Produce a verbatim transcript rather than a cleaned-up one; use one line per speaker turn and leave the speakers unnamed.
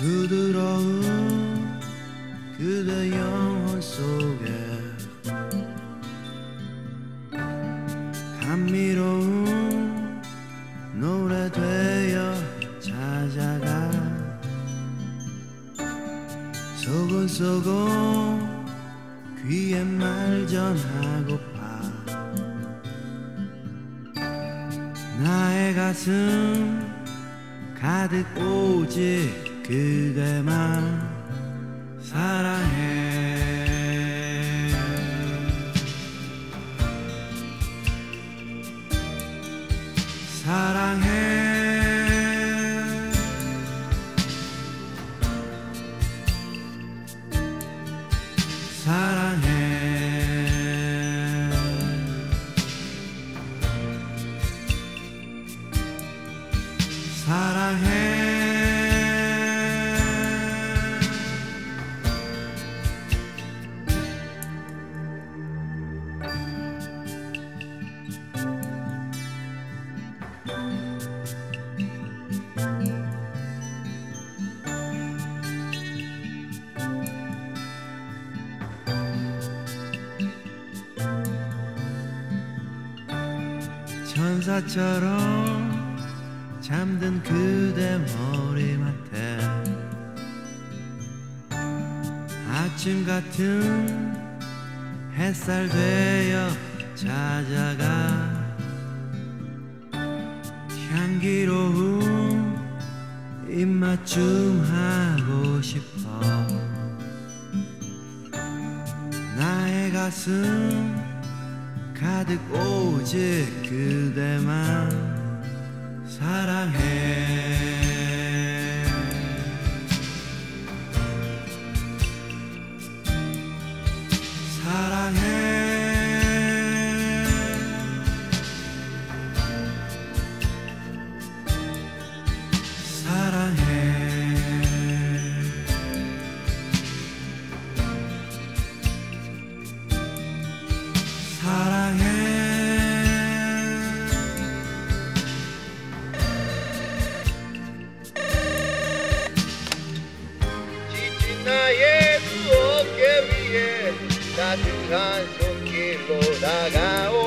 부드러운 그대 영혼 속에 감미로운 노래 되어 찾아가 소곤소곤 귀에 말 전하고파 나의 가슴 가득 오직 그대만 사랑해 사랑해 사랑해 사랑해 천사처럼 잠든 그대 머리맡에 아침 같은 햇살 되어 찾아가 향기로운 입맞춤 하고 싶어 나의 가슴 가득 오직 그대만 사랑해 사랑해 사랑해 사랑해
지친 나의 두 어깨 위에 따뜻한 손길로 다가오